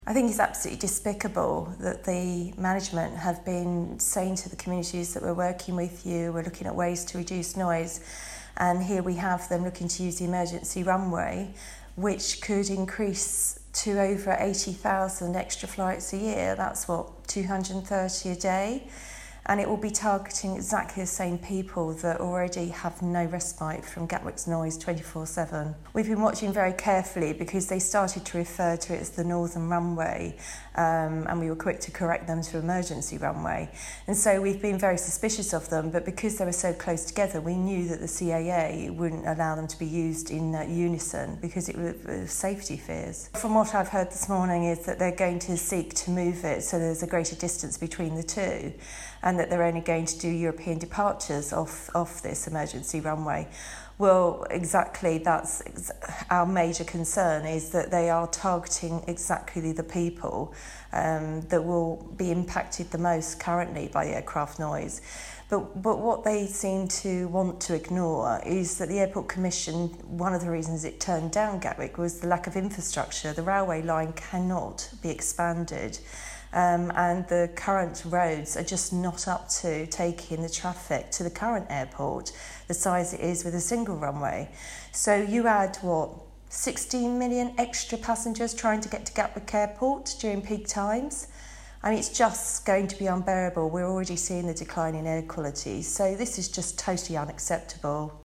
I think it's absolutely despicable that the management have been saying to the communities that we're working with you, we're looking at ways to reduce noise, and here we have them looking to use the emergency runway, which could increase to over 80,000 extra flights a year. That's what, 230 a day? And it will be targeting exactly the same people that already have no respite from Gatwick's noise 24/7. We've been watching very carefully because they started to refer to it as the Northern Runway, and we were quick to correct them to emergency runway. And so we've been very suspicious of them, but because they were so close together, we knew that the CAA wouldn't allow them to be used in unison because it was safety fears. From what I've heard this morning is that they're going to seek to move it so there's a greater distance between the two, and that they're only going to do European departures off this emergency runway. Well, exactly, that's our major concern, is that they are targeting exactly the people that will be impacted the most currently by aircraft noise. But what they seem to want to ignore is that the Airport Commission, one of the reasons it turned down Gatwick was the lack of infrastructure. The railway line cannot be expanded. And the current roads are just not up to taking the traffic to the current airport, the size it is with a single runway. So you add, 16 million extra passengers trying to get to Gatwick Airport during peak times? I mean, it's just going to be unbearable. We're already seeing the decline in air quality, so this is just totally unacceptable.